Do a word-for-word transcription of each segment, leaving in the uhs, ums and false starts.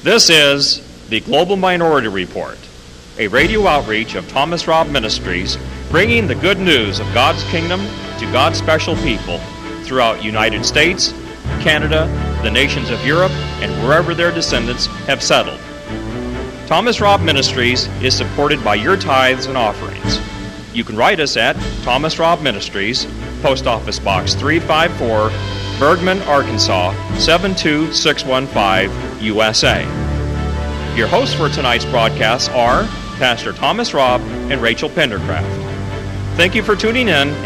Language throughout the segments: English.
This is the Global Minority Report, a radio outreach of Thomas Robb Ministries, bringing the good news of God's kingdom to God's special people throughout United States, Canada, the nations of Europe, and wherever their descendants have settled. Thomas Robb Ministries is supported by your tithes and offerings. You can write us at Thomas Robb Ministries, Post Office Box three five four, Bergman, Arkansas seven two six one five, U S A. Your hosts for tonight's broadcasts are Pastor Thomas Robb and Rachel Pendercraft. Thank you for tuning in.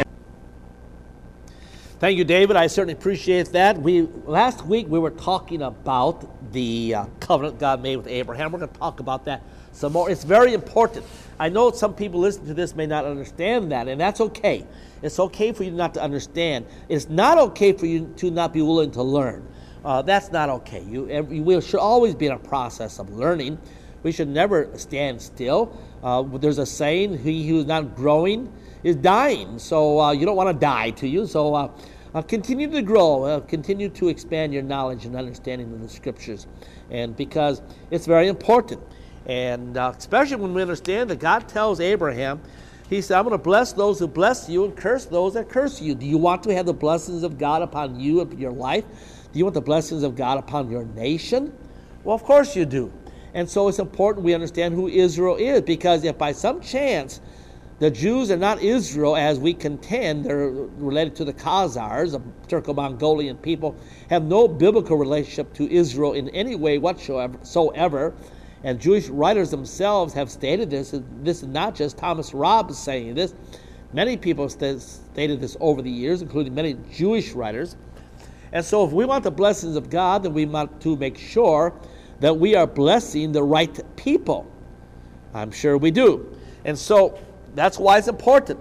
Thank you, David. I certainly appreciate that. We last week we were talking about the uh, covenant God made with Abraham. We're going to talk about that some more. It's very important. I know some people listening to this may not understand that, and that's okay. It's okay for you not to understand. It's not okay for you to not be willing to learn. Uh, that's not okay. You, every, we should always be in a process of learning. We should never stand still. Uh, there's a saying, he who is not growing is dying. So uh, you don't want to die to you. So uh, uh, continue to grow. Uh, continue to expand your knowledge and understanding of the Scriptures. And because it's very important. And uh, especially when we understand that God tells Abraham, he said, I'm going to bless those who bless you and curse those that curse you. Do you want to have the blessings of God upon you and your life? Do you want the blessings of God upon your nation? Well, of course you do. And so it's important we understand who Israel is, because if by some chance the Jews are not Israel as we contend, they're related to the Khazars, a Turco-Mongolian people, have no biblical relationship to Israel in any way whatsoever. And Jewish writers themselves have stated this. This is not just Thomas Robb saying this. Many people st- stated this over the years, including many Jewish writers. And so if we want the blessings of God, then we want to make sure that we are blessing the right people. I'm sure we do. And so that's why it's important.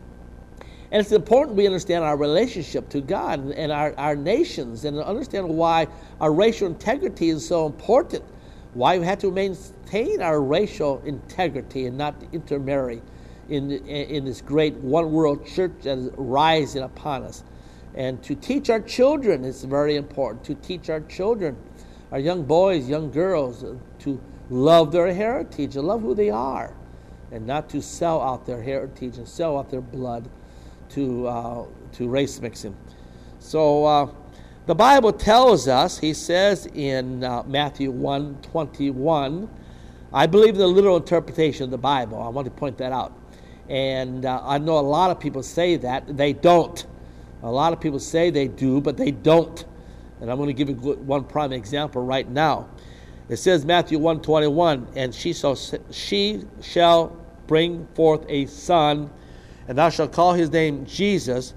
And it's important we understand our relationship to God and our, our nations, and understand why our racial integrity is so important. Why we have to maintain our racial integrity and not intermarry in, in this great one world church that is rising upon us. And to teach our children, it's very important to teach our children, our young boys, young girls, to love their heritage and love who they are, and not to sell out their heritage and sell out their blood to uh, to race mixing. So uh, the Bible tells us, he says in uh, Matthew one twenty-one, I believe in the literal interpretation of the Bible. I want to point that out. And uh, I know a lot of people say that. They don't. A lot of people say they do, but they don't. And I'm going to give you one prime example right now. It says Matthew one twenty-one, and she shall, she shall bring forth a son, and thou shalt call his name Jesus,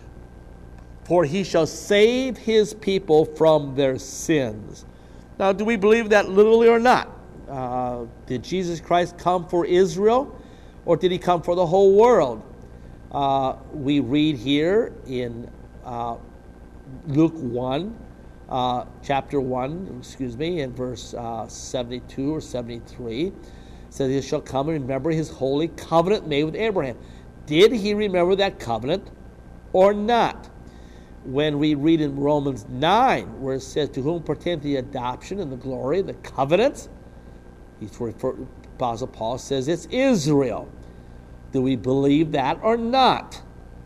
for he shall save his people from their sins. Now, do we believe that literally or not? Uh, did Jesus Christ come for Israel, or did he come for the whole world? Uh, we read here in uh, Luke one, uh, chapter one, excuse me, in verse uh, seventy-two or seventy-three, it says, he shall come and remember his holy covenant made with Abraham. Did he remember that covenant or not? When we read in Romans nine, where it says, to whom pertaineth the adoption and the glory, the covenants, he's referred, Apostle Paul says it's Israel. Do we believe that or not?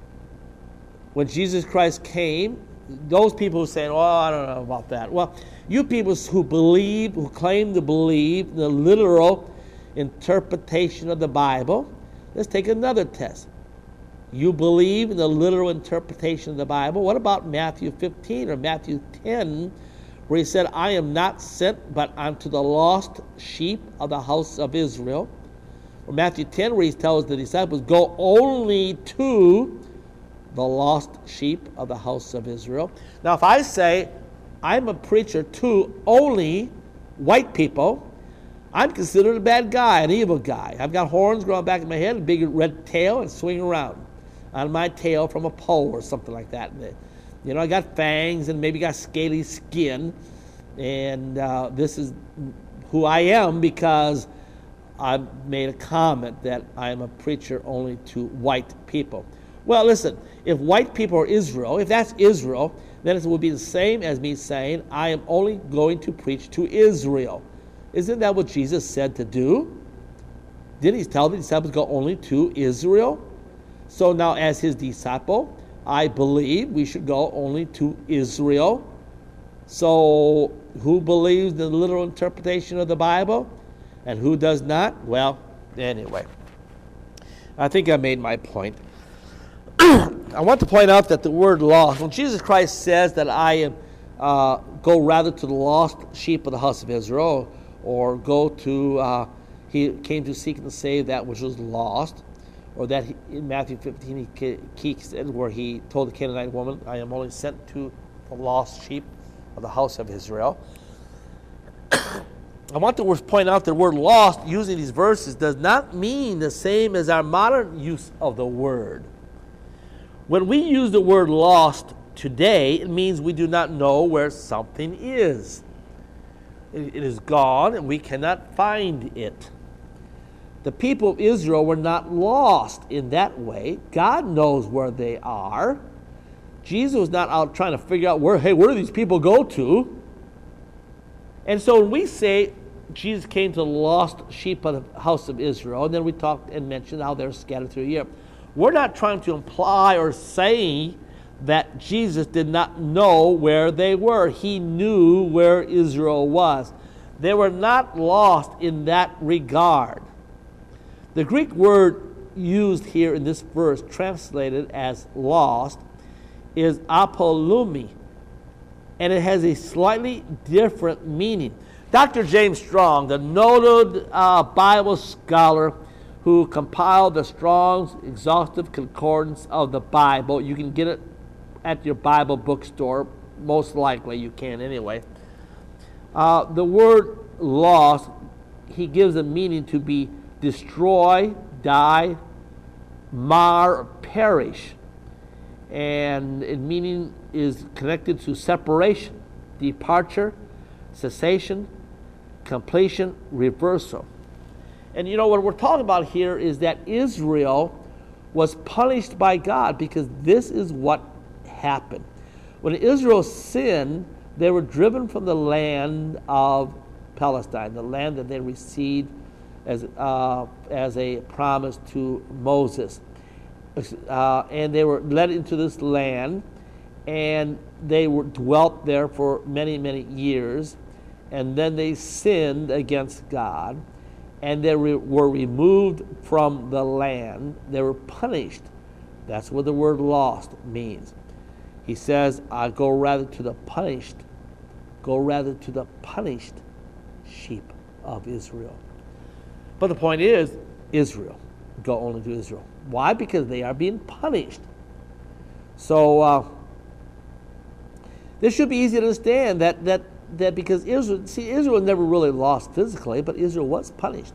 When Jesus Christ came, those people who say, oh, I don't know about that. Well, you people who believe, who claim to believe the literal interpretation of the Bible, let's take another test. You believe in the literal interpretation of the Bible. What about Matthew fifteen or Matthew ten, where he said, I am not sent but unto the lost sheep of the house of Israel? Or Matthew ten, where he tells the disciples, go only to the lost sheep of the house of Israel. Now, if I say I'm a preacher to only white people, I'm considered a bad guy, an evil guy. I've got horns growing back in my head, a big red tail, and swing around on my tail from a pole or something like that. You know, I got fangs and maybe got scaly skin, and uh, this is who I am because I made a comment that I am a preacher only to white people. Well, listen, if white people are Israel, if that's Israel, then it will be the same as me saying I am only going to preach to Israel. Isn't that what Jesus said to do? Didn't he tell the disciples to go only to Israel? So now as his disciple, I believe we should go only to Israel. So who believes the literal interpretation of the Bible and who does not? Well, anyway, I think I made my point. I want to point out that the word lost, when Jesus Christ says that I am uh, go rather to the lost sheep of the house of Israel, or go to, uh, he came to seek and to save that which was lost, or that he, in Matthew fifteen he, he said where he told the Canaanite woman, I am only sent to the lost sheep of the house of Israel. I want to point out that the word lost using these verses does not mean the same as our modern use of the word. When we use the word lost today, it means we do not know where something is. It, it is gone and we cannot find it. The people of Israel were not lost in that way. God knows where they are. Jesus was not out trying to figure out where, hey, where do these people go to? And so when we say Jesus came to the lost sheep of the house of Israel, and then we talked and mentioned how they're scattered through Europe, we're not trying to imply or say that Jesus did not know where they were. He knew where Israel was. They were not lost in that regard. The Greek word used here in this verse, translated as lost, is apolumi, and it has a slightly different meaning. Doctor James Strong, the noted uh, Bible scholar who compiled the Strong's exhaustive concordance of the Bible, you can get it at your Bible bookstore, most likely you can anyway. Uh, the word lost, he gives a meaning to be destroy, die, mar, or perish. And its meaning is connected to separation, departure, cessation, completion, reversal. And you know what we're talking about here is that Israel was punished by God because this is what happened. When Israel sinned, they were driven from the land of Palestine, the land that they received as uh, as a promise to Moses. Uh, and they were led into this land, and they were dwelt there for many, many years, and then they sinned against God, and they re- were removed from the land. They were punished. That's what the word lost means. He says, I go rather to the punished, go rather to the punished sheep of Israel. But the point is, Israel. Go only to Israel. Why? Because they are being punished. So uh, this should be easy to understand that that that because Israel, see, Israel never really lost physically, but Israel was punished.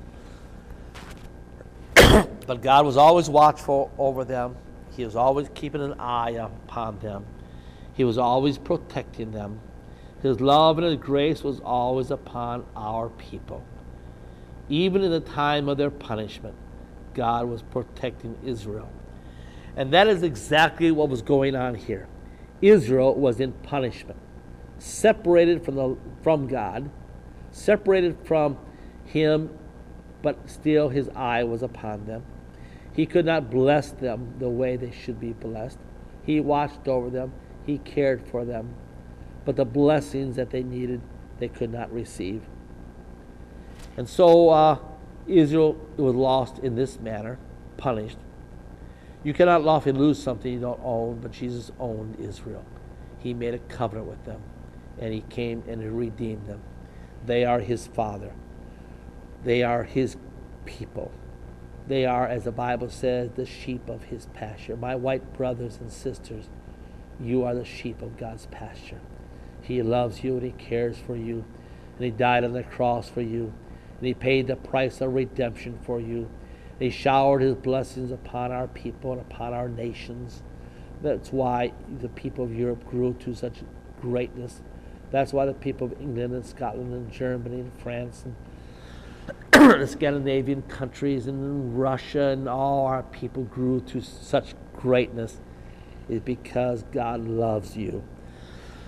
But God was always watchful over them. He was always keeping an eye upon them. He was always protecting them. His love and His grace was always upon our people. Even in the time of their punishment, God was protecting Israel. And that is exactly what was going on here. Israel was in punishment, separated from the from God, separated from Him, but still His eye was upon them. He could not bless them the way they should be blessed. He watched over them. He cared for them. But the blessings that they needed, they could not receive. And so uh, Israel was lost in this manner, punished. You cannot lawfully lose something you don't own, but Jesus owned Israel. He made a covenant with them, and He came and He redeemed them. They are His Father. They are His people. They are, as the Bible says, the sheep of His pasture. My white brothers and sisters, you are the sheep of God's pasture. He loves you and He cares for you, and He died on the cross for you, and He paid the price of redemption for you. And He showered His blessings upon our people and upon our nations. That's why the people of Europe grew to such greatness. That's why the people of England and Scotland and Germany and France and the Scandinavian countries and Russia and all our people grew to such greatness, is because God loves you.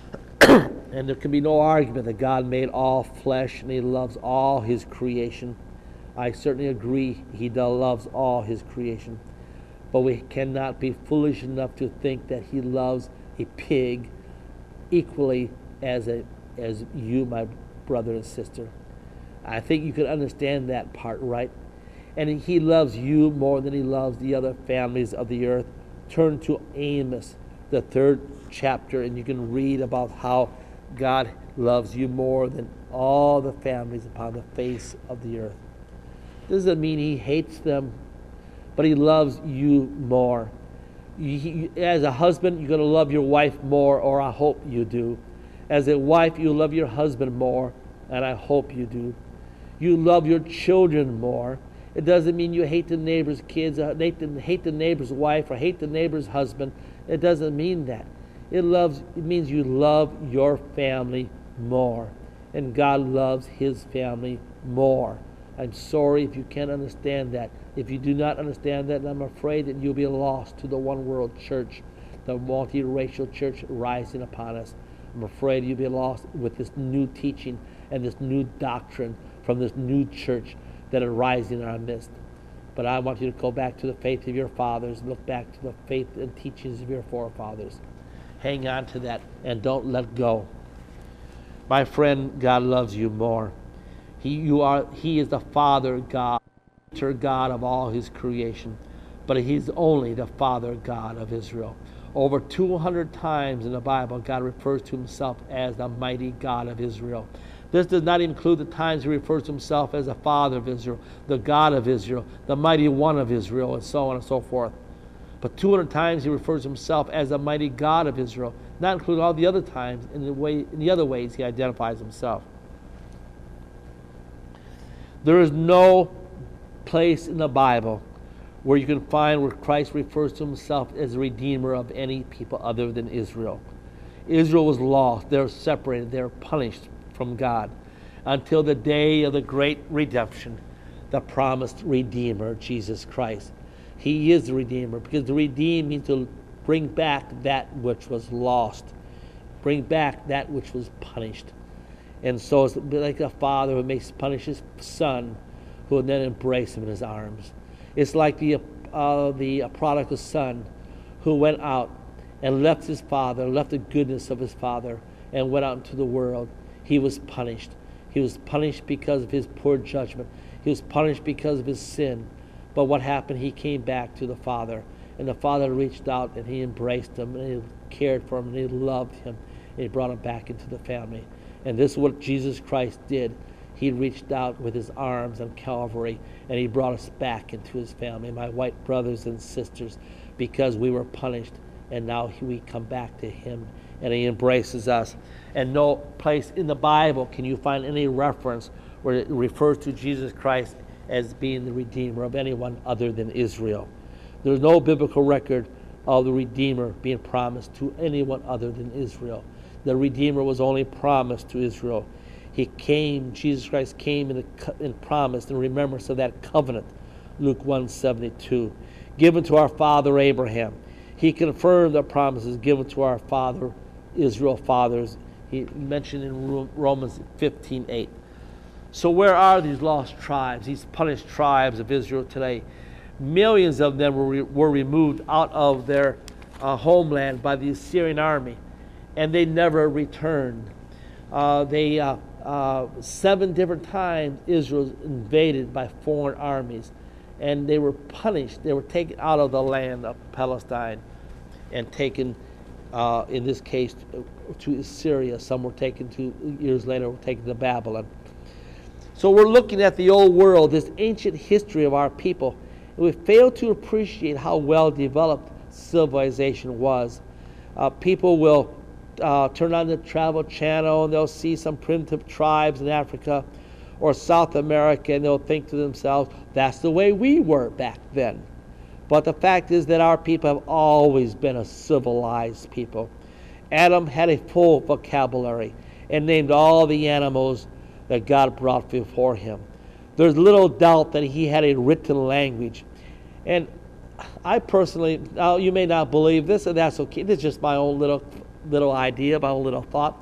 And there can be no argument that God made all flesh and he loves all his creation. I certainly agree he does loves all his creation. But we cannot be foolish enough to think that he loves a pig equally as a as you, my brother and sister. I think you can understand that part, right? And he loves you more than he loves the other families of the earth. Turn to Amos, the third chapter, and you can read about how God loves you more than all the families upon the face of the earth. Doesn't mean he hates them, but he loves you more. You, as a husband, you're going to love your wife more, or I hope you do. As a wife, you love your husband more, and I hope you do. You love your children more. It doesn't mean you hate the neighbor's kids, or hate the, hate the neighbor's wife, or hate the neighbor's husband. It doesn't mean that. It loves. It means you love your family more, and God loves his family more. I'm sorry if you can't understand that. If you do not understand that, I'm afraid that you'll be lost to the one world church, the multiracial church rising upon us. I'm afraid you'll be lost with this new teaching and this new doctrine from this new church that are rising in our midst. But I want you to go back to the faith of your fathers, look back to the faith and teachings of your forefathers. Hang on to that and don't let go. My friend, God loves you more. He, you are, he is the Father God, God of all his creation, but he's only the Father God of Israel. Over two hundred times in the Bible, God refers to himself as the mighty God of Israel. This does not include the times he refers to himself as the Father of Israel, the God of Israel, the mighty one of Israel, and so on and so forth. But two hundred times he refers to himself as the mighty God of Israel, not including all the other times in the way in the other ways he identifies himself. There is no place in the Bible where you can find where Christ refers to himself as the Redeemer of any people other than Israel. Israel was lost. They were separated. They were punished from God until the day of the great redemption, the promised Redeemer, Jesus Christ. He is the Redeemer, because to redeem means to bring back that which was lost, bring back that which was punished. And so it's like a father who makes punish his son, who will then embrace him in his arms. It's like the uh, the prodigal son who went out and left his father, left the goodness of his father, and went out into the world. He was punished. He was punished because of his poor judgment. He was punished because of his sin. But what happened? He came back to the Father, and the Father reached out and he embraced him, and he cared for him, and he loved him, and he brought him back into the family. And this is what Jesus Christ did. He reached out with his arms on Calvary, and he brought us back into his family, my white brothers and sisters, because we were punished, and now we come back to him, and he embraces us. And no place in the Bible can you find any reference where it refers to Jesus Christ as being the Redeemer of anyone other than Israel. There's no biblical record of the Redeemer being promised to anyone other than Israel. The Redeemer was only promised to Israel. He came, Jesus Christ came in, the, in promise in remembrance of that covenant, Luke one seventy-two, given to our father Abraham. He confirmed the promises given to our father Israel fathers. He mentioned in Romans fifteen eight. So where are these lost tribes, these punished tribes of Israel today? Millions of them were, re- were removed out of their uh, homeland by the Assyrian army, and they never returned. Uh, they uh, uh, seven different times Israel was invaded by foreign armies, and they were punished. They were taken out of the land of Palestine and taken, uh, in this case, to Assyria. Some were taken to, years later, were taken to Babylon. So we're looking at the old world, this ancient history of our people, and we fail to appreciate how well developed civilization was. Uh, people will uh, turn on the Travel Channel and they'll see some primitive tribes in Africa or South America, and they'll think to themselves, that's the way we were back then. But the fact is that our people have always been a civilized people. Adam had a full vocabulary and named all the animals that God brought before him. There's little doubt that he had a written language. And I personally, now you may not believe this, and that's okay. This is just my own little little idea, my own little thought.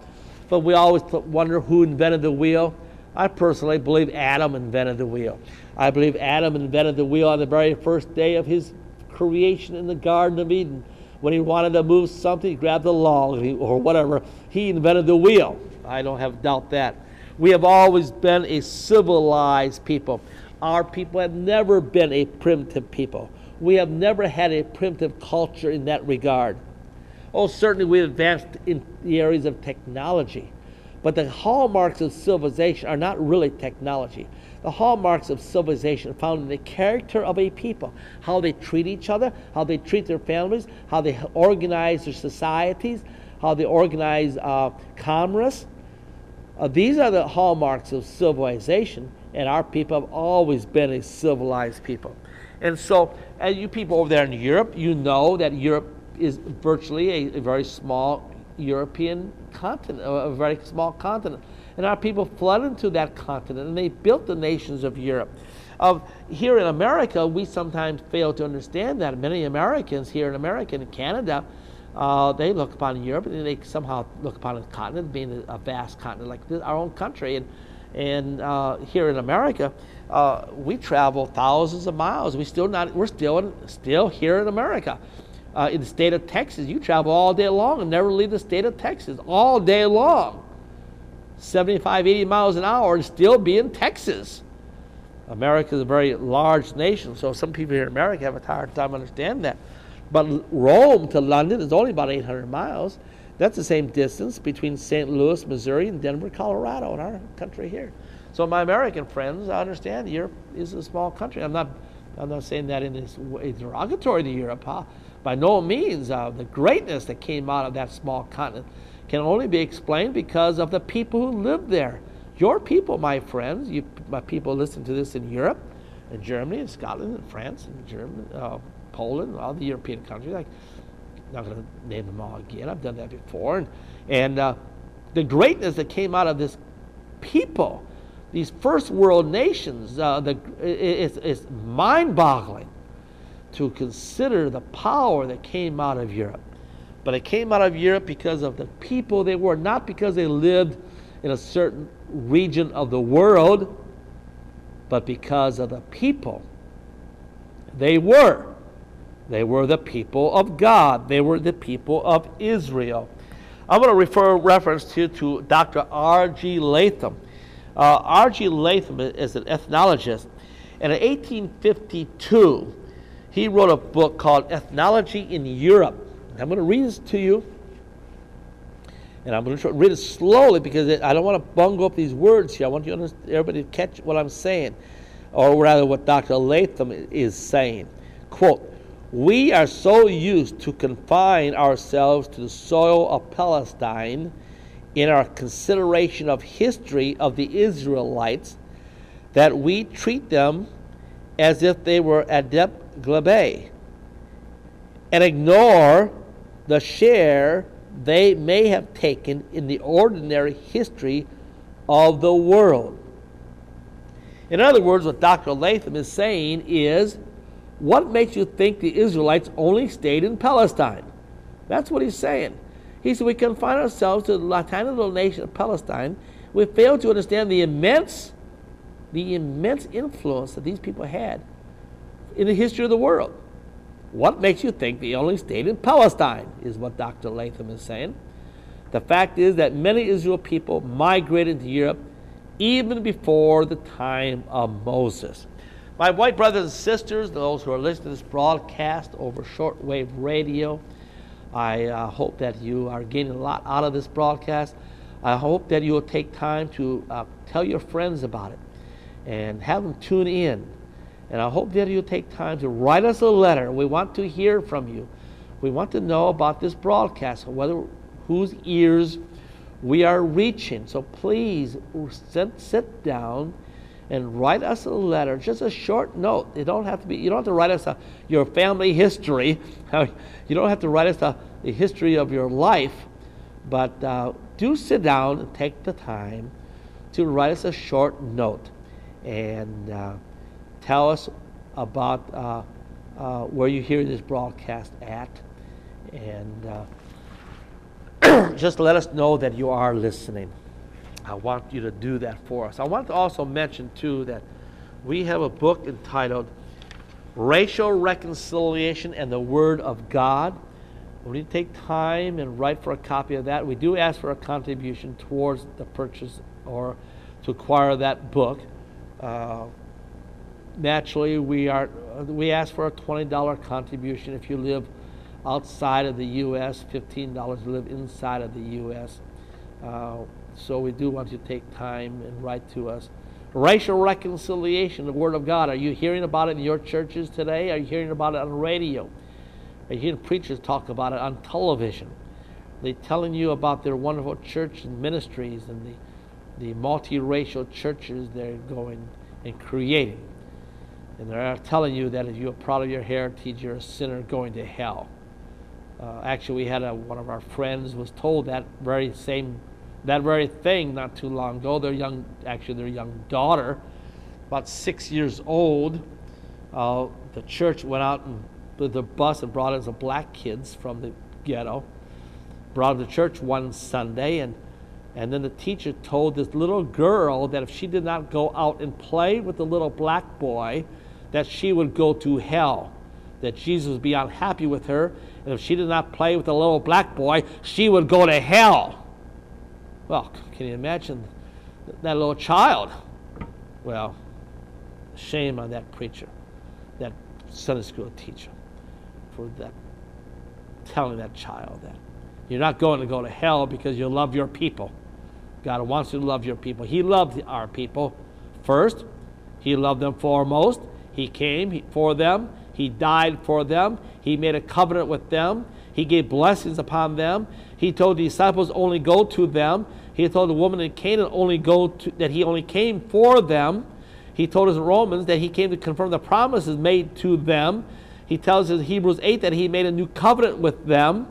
But we always wonder who invented the wheel. I personally believe Adam invented the wheel. I believe Adam invented the wheel on the very first day of his creation in the Garden of Eden. When he wanted to move something, he grabbed a log or whatever. He invented the wheel. I don't have doubt that. We have always been a civilized people. Our people have never been a primitive people. We have never had a primitive culture in that regard. Oh, certainly we've advanced in the areas of technology. But the hallmarks of civilization are not really technology. The hallmarks of civilization are found in the character of a people, how they treat each other, how they treat their families, how they organize their societies, how they organize uh, commerce. Uh, these are the hallmarks of civilization, and our people have always been a civilized people. And so, as you people over there in Europe, you know that Europe is virtually a, a very small European continent, a very small continent. And our people flooded into that continent, and they built the nations of Europe. Uh, here in America, we sometimes fail to understand that. Many Americans here in America and Canada, uh, they look upon Europe, and they somehow look upon the continent being a vast continent like this, our own country. And, and uh, here in America, uh, we travel thousands of miles. We still not, we're still, in, still here in America. Uh, in the state of Texas, you travel all day long and never leave the state of Texas all day long. seventy-five, eighty miles an hour and still be in Texas. America is a very large nation, so some people here in America have a hard time understanding that. But Rome to London is only about eight hundred miles. That's the same distance between Saint Louis, Missouri, and Denver, Colorado, in our country here. So my American friends, I understand Europe is a small country. I'm not, I'm not saying that in this way derogatory to Europe, huh? By no means. Uh, the greatness that came out of that small continent can only be explained because of the people who lived there. Your people, my friends, you, my people listen to this in Europe, in Germany, and Scotland, and France, and Germany, uh, Poland, all the European countries. I'm not going to name them all again. I've done that before. And, and uh, the greatness that came out of this people, these first world nations, uh, the, it, it's, it's mind-boggling to consider the power that came out of Europe. But it came out of Europe because of the people they were, not because they lived in a certain region of the world, but because of the people they were. They were the people of God. They were the people of Israel. I'm going to refer reference here to Doctor R G Latham. Uh, R G Latham is an ethnologist, and in eighteen fifty-two, he wrote a book called Ethnology in Europe. I'm going to read this to you, and I'm going to read it slowly because it, I don't want to bungle up these words here. I want you to understand, everybody to catch what I'm saying, or rather what Doctor Latham is saying. Quote, "We are so used to confine ourselves to the soil of Palestine in our consideration of history of the Israelites that we treat them as if they were adept glebe, and ignore the share they may have taken in the ordinary history of the world." In other words, what Doctor Latham is saying is, what makes you think the Israelites only stayed in Palestine? That's what he's saying. He said, we confine ourselves to the tiny little nation of Palestine. We fail to understand the immense, the immense influence that these people had in the history of the world. What makes you think they only stayed in Palestine, is what Doctor Latham is saying. The fact is that many Israel people migrated to Europe even before the time of Moses. My white brothers and sisters, those who are listening to this broadcast over shortwave radio, I uh, hope that you are getting a lot out of this broadcast. I hope that you will take time to uh, tell your friends about it and have them tune in. And I hope that you'll take time to write us a letter. We want to hear from you. We want to know about this broadcast, whether whose ears we are reaching. So please sit, sit down and write us a letter, just a short note. It don't have to be. You don't have to write us a, your family history. You don't have to write us a, the history of your life. But uh, do sit down and take the time to write us a short note and uh, tell us about uh, uh, where you hear this broadcast at, and uh, just let us know that you are listening. I want you to do that for us. I want to also mention, too, that we have a book entitled Racial Reconciliation and the Word of God. We need to take time and write for a copy of that. We do ask for a contribution towards the purchase or to acquire that book. Uh, naturally, we are we ask for a twenty dollars contribution if you live outside of the U S, fifteen dollars to live inside of the U S. Uh, so we do want you to take time and write to us. Racial reconciliation, the Word of God. Are you hearing about it in your churches today? Are you hearing about it on the radio? Are you hearing preachers talk about it on television? Are they telling you about their wonderful church and ministries and the, the multiracial churches they're going and creating? And they're telling you that if you're proud of your heritage, you're a sinner going to hell. Uh, actually, we had a, one of our friends was told that very same, that very thing not too long ago. Their young, actually their young daughter, about six years old, uh, the church went out and with the bus and brought in some black kids from the ghetto, brought them to church one Sunday, and and then the teacher told this little girl that if she did not go out and play with the little black boy, that she would go to hell, that Jesus would be unhappy with her, and if she did not play with the little black boy, she would go to hell. Well, can you imagine that little child? Well, shame on that preacher, that Sunday school teacher, for that telling that child that you're not going to go to hell because you love your people. God wants you to love your people. He loved our people first. He loved them foremost. He came for them. He died for them. He made a covenant with them. He gave blessings upon them. He told the disciples only go to them. He told the woman in Canaan only go to, that he only came for them. He told us in Romans that he came to confirm the promises made to them. He tells us in Hebrews eight that he made a new covenant with them.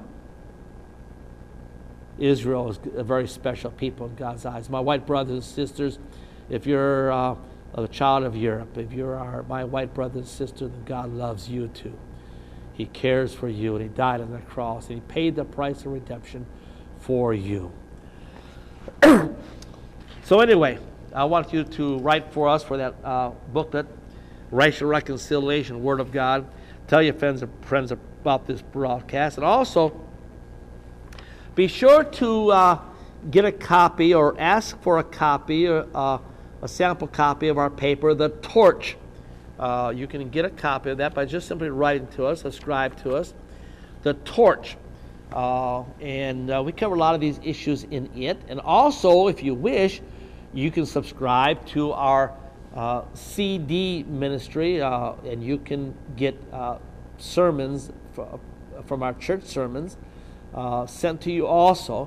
Israel is a very special people in God's eyes. My white brothers and sisters, if you're uh, a child of Europe, if you're our, my white brother and sister, then God loves you too. He cares for you, and he died on the cross, and he paid the price of redemption for you. So anyway, I want you to write for us for that uh, booklet, Racial Reconciliation, Word of God. Tell your friends, friends about this broadcast. And also, be sure to uh, get a copy or ask for a copy, or uh, a sample copy of our paper, The Torch. Uh, you can get a copy of that by just simply writing to us, subscribe to us. The Torch. Uh, and uh, we cover a lot of these issues in it. And also, if you wish, you can subscribe to our uh, C D ministry, uh, and you can get uh, sermons f- from our church sermons uh, sent to you also.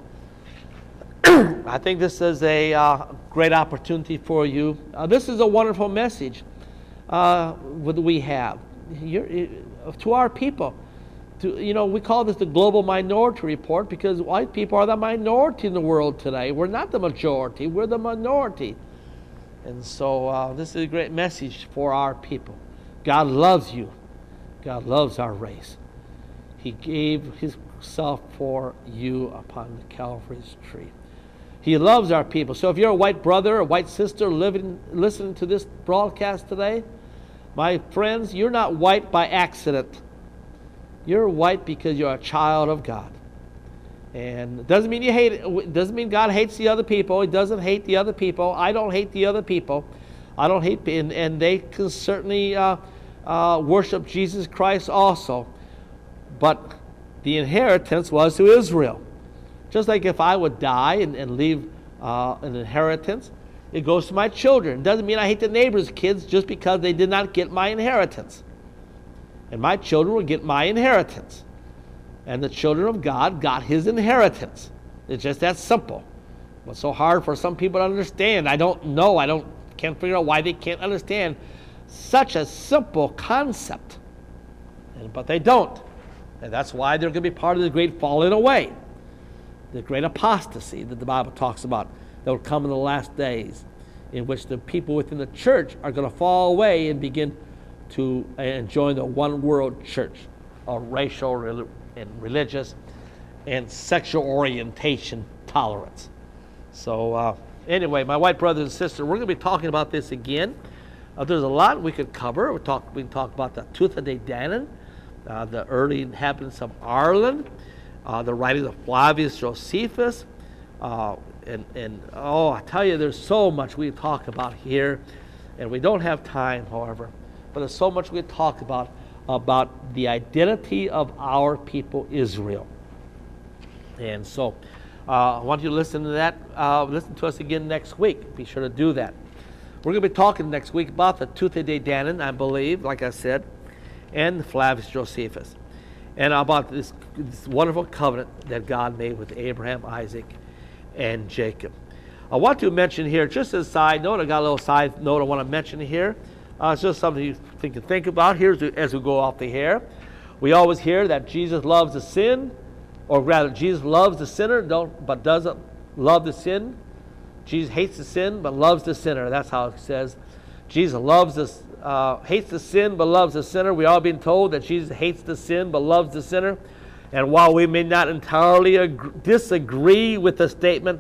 I think this is a uh, great opportunity for you. Uh, this is a wonderful message uh, that we have You're, to our people. To, you know, we call this the Global Minority Report because white people are the minority in the world today. We're not the majority, we're the minority. And so uh, this is a great message for our people. God loves you. God loves our race. He gave himself for you upon the Calvary's tree. He loves our people. So if you're a white brother or white sister living, listening to this broadcast today, my friends, you're not white by accident. You're white because you're a child of God. And it doesn't mean you hate it. It doesn't mean God hates the other people. He doesn't hate the other people. I don't hate the other people. I don't hate, and, and they can certainly uh, uh, worship Jesus Christ also. But the inheritance was to Israel. Just like if I would die and, and leave uh, an inheritance, it goes to my children. It doesn't mean I hate the neighbor's kids just because they did not get my inheritance. And my children will get my inheritance. And the children of God got his inheritance. It's just that simple. What's so hard for some people to understand? I don't know. I don't can't figure out why they can't understand such a simple concept. And, but they don't. And that's why they're going to be part of the great falling away. The great apostasy that the Bible talks about that will come in the last days, in which the people within the church are going to fall away and begin to uh, join the one world church, a racial and religious and sexual orientation tolerance. So uh, anyway, my white brothers and sisters, we're going to be talking about this again. Uh, there's a lot we could cover. We, talk, we can talk about the Tuatha Dé Danann, uh, the early inhabitants of Ireland, uh, the writings of Flavius Josephus, uh, and, and oh, I tell you, there's so much we talk about here, and we don't have time, however, but there's so much we talk about, about the identity of our people, Israel. And so uh, I want you to listen to that. Uh, listen to us again next week. Be sure to do that. We're going to be talking next week about the Tuatha Dé Danann, I believe, like I said, and Flavius Josephus, and about this, this wonderful covenant that God made with Abraham, Isaac, and Jacob. I want to mention here, just as a side note, I got a little side note I want to mention here. Uh, it's just something you think to think about here as we, as we go off the air. We always hear that Jesus loves the sin, or rather, Jesus loves the sinner, don't, but doesn't love the sin. Jesus hates the sin, but loves the sinner. That's how it says. Jesus loves the, uh, hates the sin, but loves the sinner. We all been told that Jesus hates the sin, but loves the sinner. And while we may not entirely agree, disagree with the statement,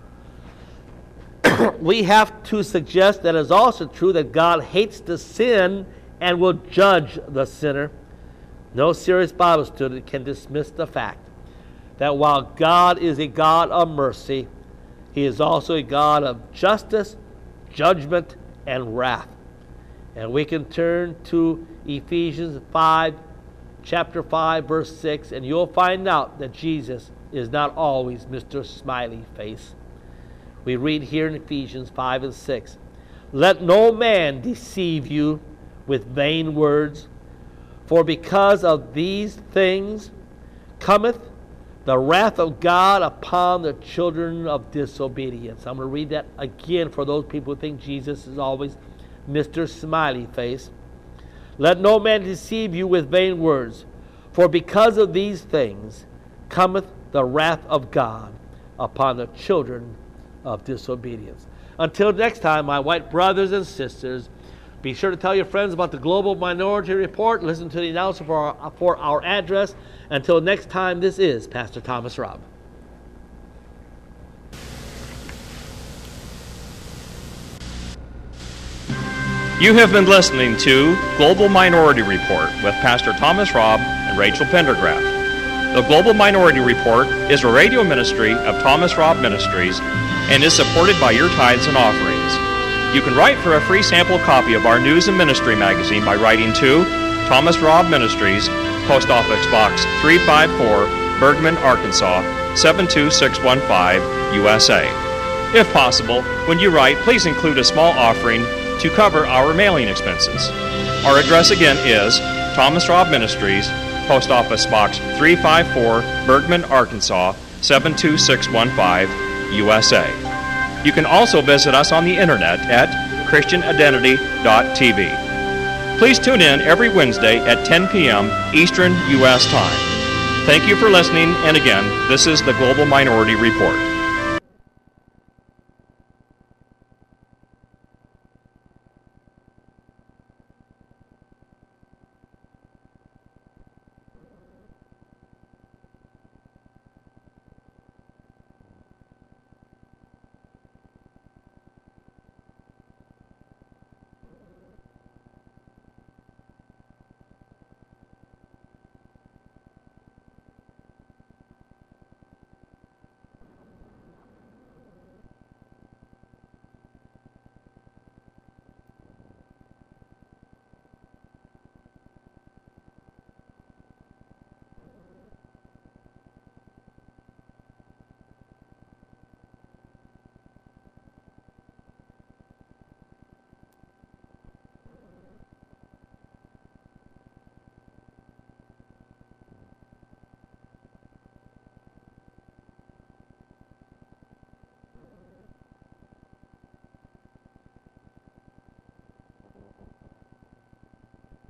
we have to suggest that it's also true that God hates the sin and will judge the sinner. No serious Bible student can dismiss the fact that while God is a God of mercy, He is also a God of justice, judgment, and wrath. And we can turn to Ephesians five, chapter five, verse six, and you'll find out that Jesus is not always Mister Smiley Face. We read here in Ephesians five and six, "Let no man deceive you with vain words, for because of these things cometh the wrath of God upon the children of disobedience." I'm going to read that again for those people who think Jesus is always Mister Smiley Face. "Let no man deceive you with vain words, for because of these things cometh the wrath of God upon the children of disobedience." Until next time, my white brothers and sisters, be sure to tell your friends about the Global Minority Report. Listen to the announcement for our, for our address. Until next time, this is Pastor Thomas Robb. You have been listening to Global Minority Report with Pastor Thomas Robb and Rachel Pendergraft. The Global Minority Report is a radio ministry of Thomas Robb Ministries and is supported by your tithes and offerings. You can write for a free sample copy of our news and ministry magazine by writing to Thomas Robb Ministries, Post Office Box three five four, Bergman, Arkansas seven two six one five, U S A. If possible, when you write, please include a small offering to cover our mailing expenses. Our address again is Thomas Robb Ministries, Post Office Box three five four, Bergman, Arkansas seven two six one five, U S A. You can also visit us on the internet at Christian Identity dot T V. Please tune in every Wednesday at ten p.m. Eastern U S time. Thank you for listening, and again, this is the Global Minority Report.